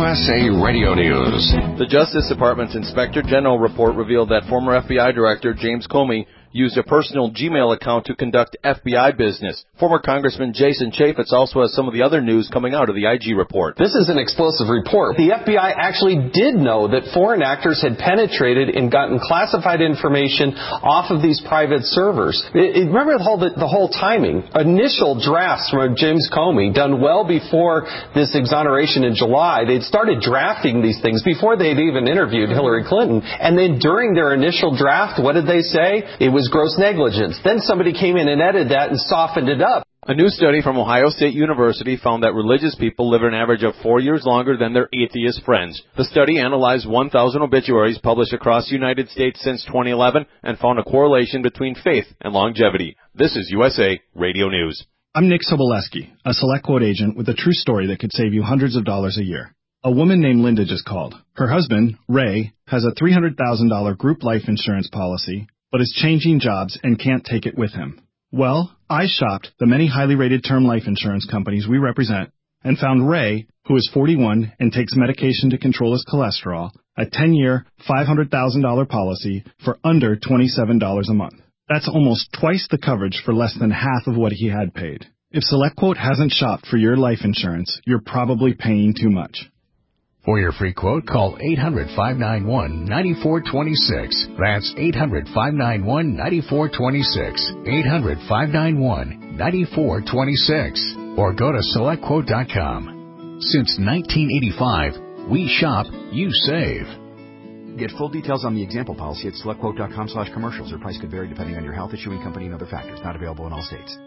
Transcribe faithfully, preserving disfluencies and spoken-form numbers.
S A Radio News. The Justice Department's Inspector General report revealed that former F B I Director James Comey used a personal Gmail account to conduct F B I business. Former Congressman Jason Chaffetz also has some of the other news coming out of the I G report. This is an explosive report. The F B I actually did know that foreign actors had penetrated and gotten classified information off of these private servers. It, it, remember the whole, the, the whole timing. Initial drafts from James Comey, done well before this exoneration in July. They'd started drafting these things before they'd even interviewed Hillary Clinton. And then during their initial draft, what did they say? It was gross negligence. Then somebody came in and edited that and softened it up. A new study from Ohio State University found that religious people live an average of four years longer than their atheist friends. The study analyzed one thousand obituaries published across the United States since twenty eleven and found a correlation between faith and longevity. This is U S A Radio News. I'm Nick Soboleski, a SelectQuote agent with a true story that could save you hundreds of dollars a year. A woman named Linda just called. Her husband, Ray, has a three hundred thousand dollars group life insurance policy, but is changing jobs and can't take it with him. Well, I shopped the many highly rated term life insurance companies we represent and found Ray, who is forty-one and takes medication to control his cholesterol, a ten-year, five hundred thousand dollars policy for under twenty-seven dollars a month. That's almost twice the coverage for less than half of what he had paid. If SelectQuote hasn't shopped for your life insurance, you're probably paying too much. For your free quote, call eight hundred, five nine one, nine four two six. That's eight hundred, five nine one, nine four two six. eight hundred, five nine one, nine four two six. Or go to select quote dot com. Since nineteen eighty-five, we shop, you save. Get full details on the example policy at select quote dot com slash commercials. Your price could vary depending on your health, issuing company, and other factors. Not available in all states.